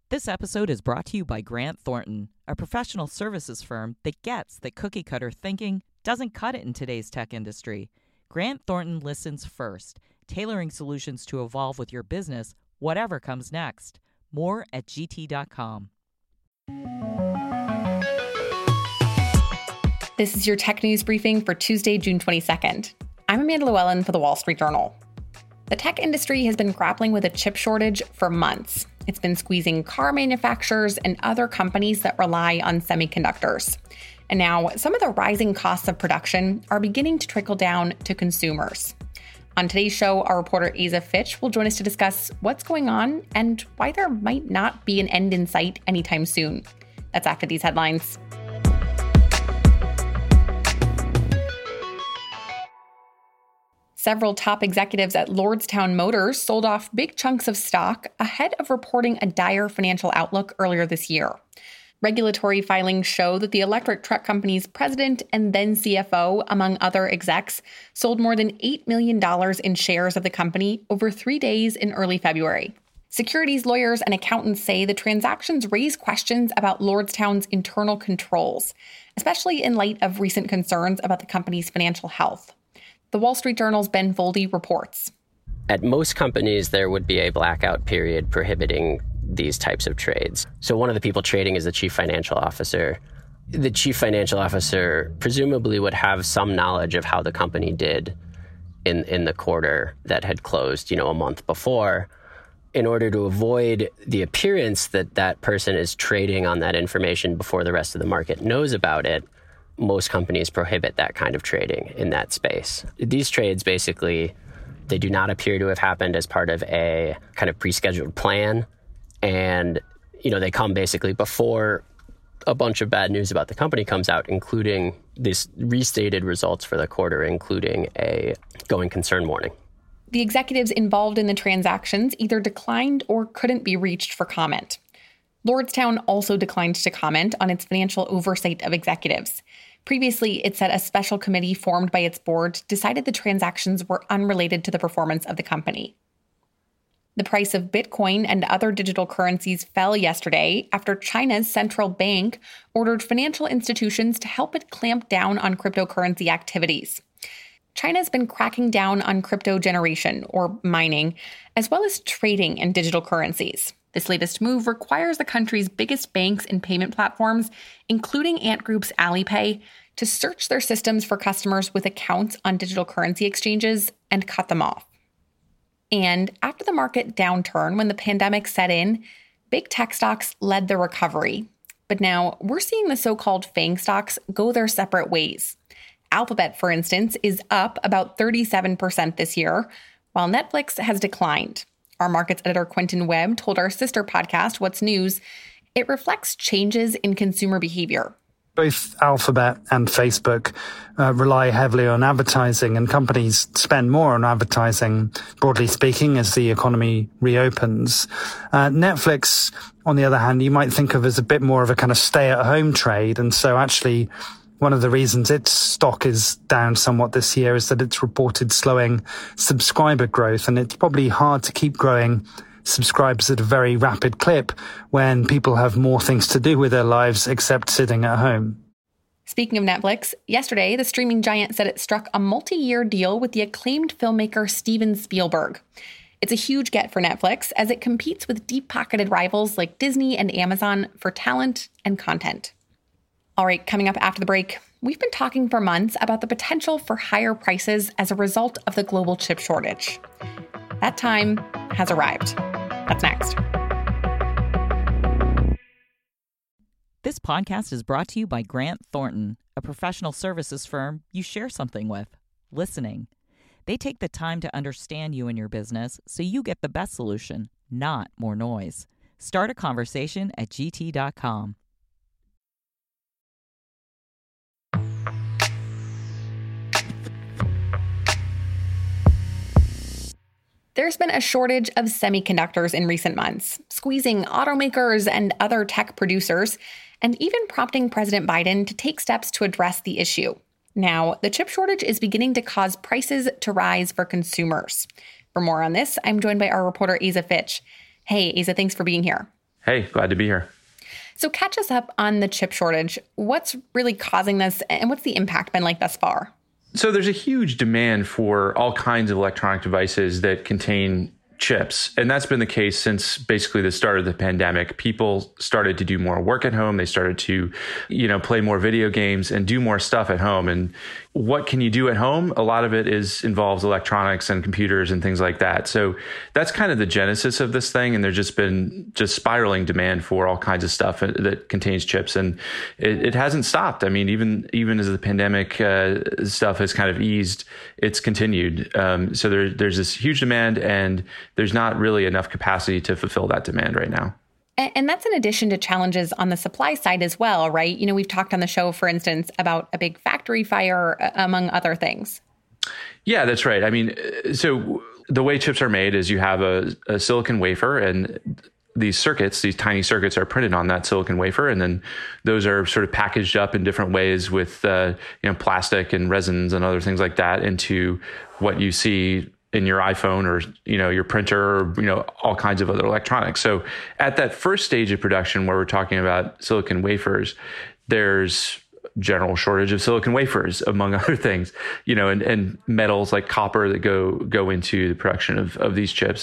This episode is brought to you by Grant Thornton, a professional services firm that gets that cookie-cutter thinking doesn't cut it in today's tech industry. Grant Thornton listens first, tailoring solutions to evolve with your business, whatever comes next. More at gt.com. This is your tech news briefing for Tuesday, June 22nd. I'm Amanda Llewellyn for The Wall Street Journal. The tech industry has been grappling with a chip shortage for months. It's been squeezing car manufacturers and other companies that rely on semiconductors. And now, some of the rising costs of production are beginning to trickle down to consumers. On today's show, our reporter Aza Fitch will join us to discuss what's going on and why there might not be an end in sight anytime soon. That's after these headlines. Several top executives at Lordstown Motors sold off big chunks of stock ahead of reporting a dire financial outlook earlier this year. Regulatory filings show that the electric truck company's president and then CFO, among other execs, sold more than $8 million in shares of the company over 3 days in early February. Securities lawyers and accountants say the transactions raise questions about Lordstown's internal controls, especially in light of recent concerns about the company's financial health. The Wall Street Journal's Ben Foldy reports. At most companies, there would be a blackout period prohibiting these types of trades. So one of the people trading is the chief financial officer. The chief financial officer presumably would have some knowledge of how the company did in the quarter that had closed, a month before. In order to avoid the appearance that that person is trading on that information before the rest of the market knows about it, most companies prohibit that kind of trading in that space. These trades basically, they do not appear to have happened as part of a kind of pre-scheduled plan. And, they come basically before a bunch of bad news about the company comes out, including this restated results for the quarter, including a going concern warning. The executives involved in the transactions either declined or couldn't be reached for comment. Lordstown also declined to comment on its financial oversight of executives. Previously, it said a special committee formed by its board decided the transactions were unrelated to the performance of the company. The price of Bitcoin and other digital currencies fell yesterday after China's central bank ordered financial institutions to help it clamp down on cryptocurrency activities. China's been cracking down on crypto generation, or mining, as well as trading in digital currencies. This latest move requires the country's biggest banks and payment platforms, including Ant Group's Alipay, to search their systems for customers with accounts on digital currency exchanges and cut them off. And after the market downturn when the pandemic set in, big tech stocks led the recovery. But now we're seeing the so-called FANG stocks go their separate ways. Alphabet, for instance, is up about 37% this year, while Netflix has declined. Our markets editor Quentin Webb told our sister podcast, What's News, it reflects changes in consumer behavior. Both Alphabet and Facebook rely heavily on advertising, and companies spend more on advertising, broadly speaking, as the economy reopens. Netflix, on the other hand, you might think of as a bit more of a kind of stay-at-home trade, and so actually one of the reasons its stock is down somewhat this year is that it's reported slowing subscriber growth, and it's probably hard to keep growing subscribers at a very rapid clip when people have more things to do with their lives except sitting at home. Speaking of Netflix, yesterday the streaming giant said it struck a multi-year deal with the acclaimed filmmaker Steven Spielberg. It's a huge get for Netflix as it competes with deep-pocketed rivals like Disney and Amazon for talent and content. All right, coming up after the break, we've been talking for months about the potential for higher prices as a result of the global chip shortage. That time has arrived. That's next. This podcast is brought to you by Grant Thornton, a professional services firm you share something with, listening. They take the time to understand you and your business so you get the best solution, not more noise. Start a conversation at gt.com. There's been a shortage of semiconductors in recent months, squeezing automakers and other tech producers, and even prompting President Biden to take steps to address the issue. Now, the chip shortage is beginning to cause prices to rise for consumers. For more on this, I'm joined by our reporter Aza Fitch. Hey, Aza, thanks for being here. Hey, glad to be here. So catch us up on the chip shortage. What's really causing this, and what's the impact been like thus far? So there's a huge demand for all kinds of electronic devices that contain chips. And that's been the case since basically the start of the pandemic. People started to do more work at home. They started to, play more video games and do more stuff at home. And what can you do at home? A lot of it involves electronics and computers and things like that. So that's kind of the genesis of this thing. And there's just been spiraling demand for all kinds of stuff that contains chips. And it hasn't stopped. I mean, even as the pandemic stuff has kind of eased, it's continued. So there's this huge demand, and there's not really enough capacity to fulfill that demand right now. And that's in addition to challenges on the supply side as well, right? We've talked on the show, for instance, about a big factory fire, among other things. Yeah, that's right. I mean, so the way chips are made is you have a silicon wafer, and these tiny circuits are printed on that silicon wafer. And then those are sort of packaged up in different ways with, plastic and resins and other things like that into what you see in your iPhone or, your printer, or, all kinds of other electronics. So at that first stage of production where we're talking about silicon wafers, there's general shortage of silicon wafers, among other things, and metals like copper that go into the production of these chips.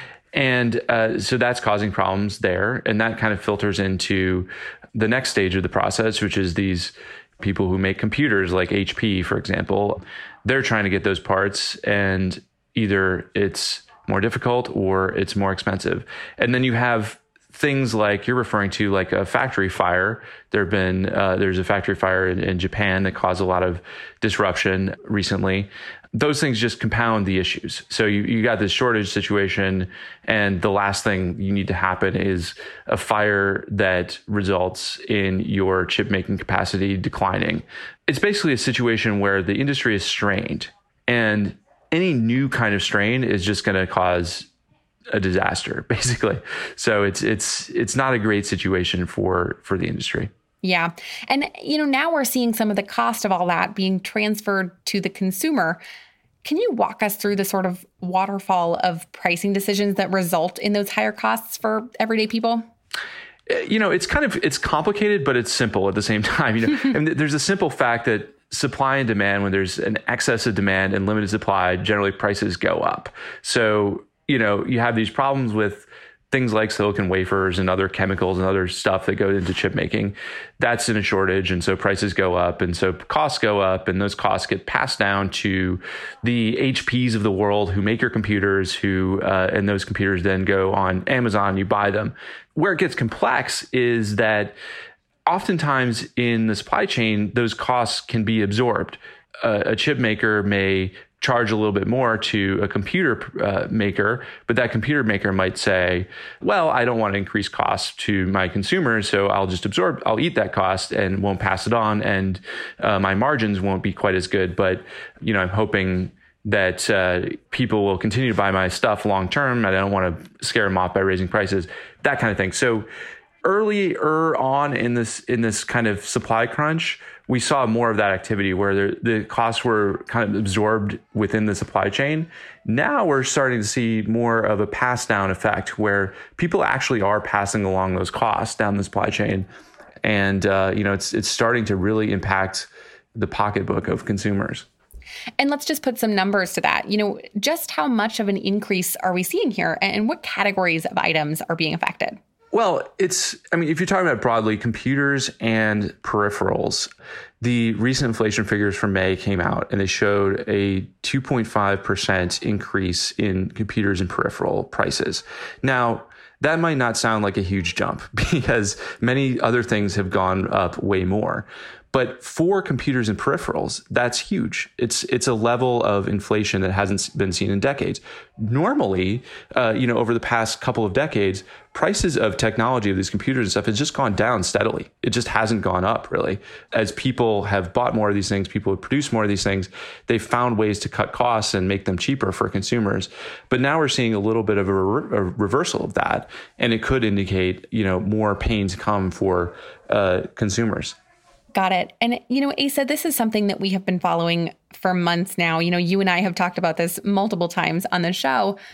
And so that's causing problems there. And that kind of filters into the next stage of the process, which is these people who make computers like HP, for example. They're trying to get those parts, and either it's more difficult or it's more expensive. And then you have things like you're referring to, like a factory fire. There's a factory fire in Japan that caused a lot of disruption recently. Those things just compound the issues. So you got this shortage situation, and the last thing you need to happen is a fire that results in your chip making capacity declining. It's basically a situation where the industry is strained, and any new kind of strain is just going to cause a disaster, basically. So it's not a great situation for the industry. Yeah. And, now we're seeing some of the cost of all that being transferred to the consumer. Can you walk us through the sort of waterfall of pricing decisions that result in those higher costs for everyday people? It's complicated, but it's simple at the same time. And there's a simple fact that supply and demand, when there's an excess of demand and limited supply, generally prices go up. So, you have these problems with things like silicon wafers and other chemicals and other stuff that go into chip making. That's in a shortage. And so prices go up, and so costs go up, and those costs get passed down to the HPs of the world who make your computers, and those computers then go on Amazon, you buy them. Where it gets complex is that oftentimes in the supply chain, those costs can be absorbed. A chip maker may charge a little bit more to a computer maker, but that computer maker might say, well, I don't want to increase costs to my consumers, so I'll eat that cost and won't pass it on, and my margins won't be quite as good. But, I'm hoping that people will continue to buy my stuff long term. I don't want to scare them off by raising prices, that kind of thing. So earlier on in this kind of supply crunch, we saw more of that activity where the costs were kind of absorbed within the supply chain. Now we're starting to see more of a pass down effect where people actually are passing along those costs down the supply chain. And, it's starting to really impact the pocketbook of consumers. And let's just put some numbers to that. Just how much of an increase are we seeing here, and what categories of items are being affected? Well, if you're talking about broadly computers and peripherals, the recent inflation figures from May came out, and they showed a 2.5% increase in computers and peripheral prices. Now, that might not sound like a huge jump because many other things have gone up way more. But for computers and peripherals, that's huge. It's a level of inflation that hasn't been seen in decades. Normally, over the past couple of decades, prices of technology of these computers and stuff has just gone down steadily. It just hasn't gone up really. As people have bought more of these things, people have produced more of these things, they've found ways to cut costs and make them cheaper for consumers. But now we're seeing a little bit of a reversal of that, and it could indicate, more pains come for consumers. Got it. And, Asa, this is something that we have been following for months now. You and I have talked about this multiple times on the show.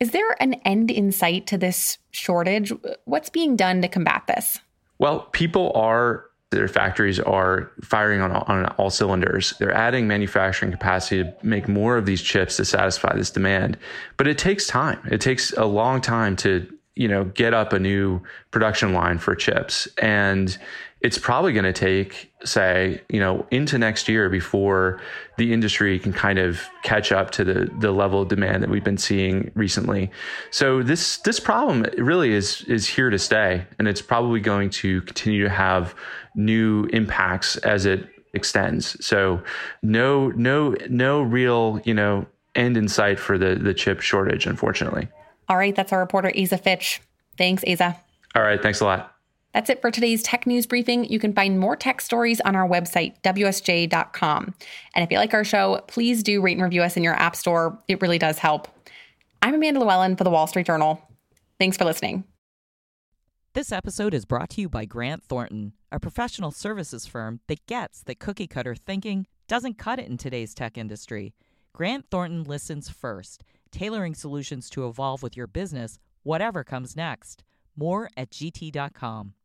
Is there an end in sight to this shortage? What's being done to combat this? Well, their factories are firing on all cylinders. They're adding manufacturing capacity to make more of these chips to satisfy this demand. But it takes time. It takes a long time to, get up a new production line for chips. And it's probably going to take, say, into next year before the industry can kind of catch up to the level of demand that we've been seeing recently. So this problem really is here to stay, and it's probably going to continue to have new impacts as it extends. So no real, end in sight for the chip shortage, unfortunately. All right, that's our reporter, Asa Fitch. Thanks, Asa. All right, thanks a lot. That's it for today's tech news briefing. You can find more tech stories on our website, WSJ.com. And if you like our show, please do rate and review us in your app store. It really does help. I'm Amanda Llewellyn for the Wall Street Journal. Thanks for listening. This episode is brought to you by Grant Thornton, a professional services firm that gets that cookie cutter thinking doesn't cut it in today's tech industry. Grant Thornton listens first, tailoring solutions to evolve with your business, whatever comes next. More at GT.com.